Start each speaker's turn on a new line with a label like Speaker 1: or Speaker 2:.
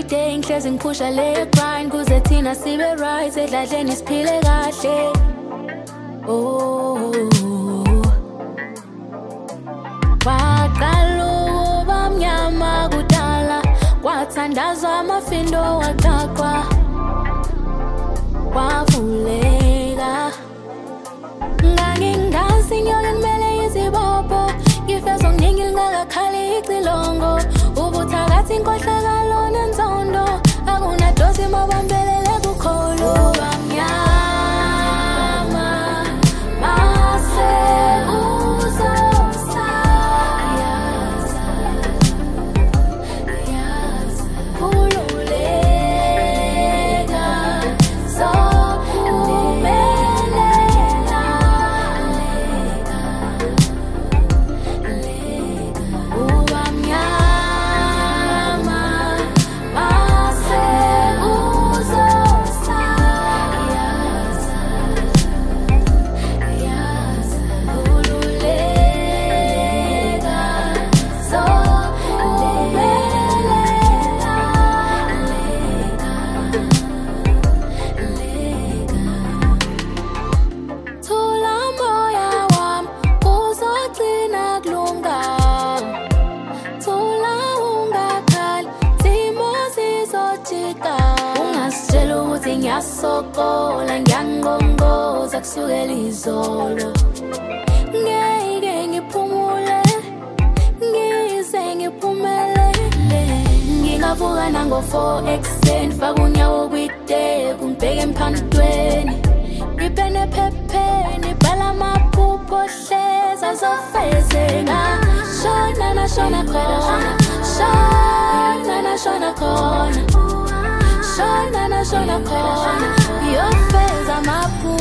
Speaker 1: everyday ngihlezi ngiphusha le grind kuze thina sibe right edladleni siphile kahle. Oh, waqala ukuba mnyama kudala, kwathandazwa amafindo waqaqwa, kwavuleka. Ngangingazi ngiyoke ngimele izibopho, ngifeza okuningi lingakakhali icilongo. Ubuthakathi inkohlakalo nenzondo, akunadosi mabambelele kukholo. Ubamnyama mase uzosa, khululeka zokuphumelela. Ubamnyama mase uzosa, khululeka zokuphumelela. Thula moya wami uzogcina kulunga, thula ungakhali zimo zizojika. Ungasitshela ukuthi ngiyasokola, ngiyanqonqoza kusukela izolo. Ngeke ngiphumule ngize ngiphumelele, ngingavuka nango-4 ekuseni, faka unyawo kwiteku ngibheke emphantweni, ngipene ephepheni, bhala amaphupho hleza azofezeka. Shona nashona khona, shona nashona khona, shona nashona khona, yofeza amaphupho.